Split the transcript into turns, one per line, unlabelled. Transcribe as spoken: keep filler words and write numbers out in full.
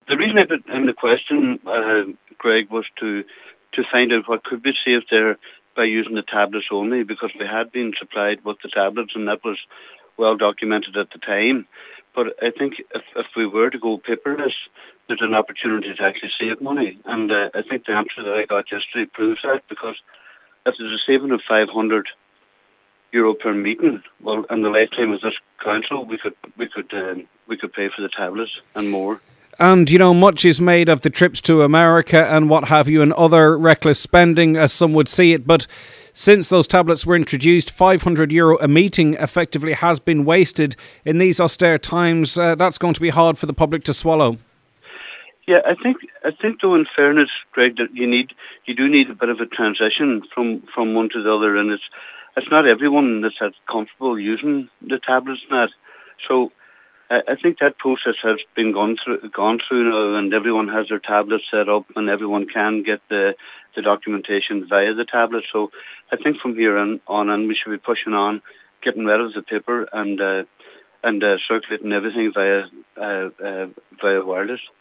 the reason I put in the question, uh, Greg, was to to find out what could be saved there by using the tablets only, because we had been supplied with the tablets, and that was well documented at the time. But I think if, if we were to go paperless, there's an opportunity to actually save money. And uh, I think the answer that I got yesterday proves that, because if there's a saving of five hundred euro per meeting, well, in the lifetime of this council, we could we could um, we could pay for the tablets and more.
And, you know, much is made of the trips to America and what have you, and other reckless spending, as some would see it. But since those tablets were introduced, five hundred euro a meeting effectively has been wasted in these austere times. Uh, that's going to be hard for the public to swallow.
Yeah, I think I think though, in fairness, Greg, that you need you do need a bit of a transition from, from one to the other, and it's it's not everyone that's as comfortable using the tablets and that. So I, I think that process has been gone through gone through now, and everyone has their tablets set up, and everyone can get the the documentation via the tablet. So I think from here on, on and we should be pushing on, getting rid of the paper and uh, and uh, circulating everything via uh, uh, via wireless.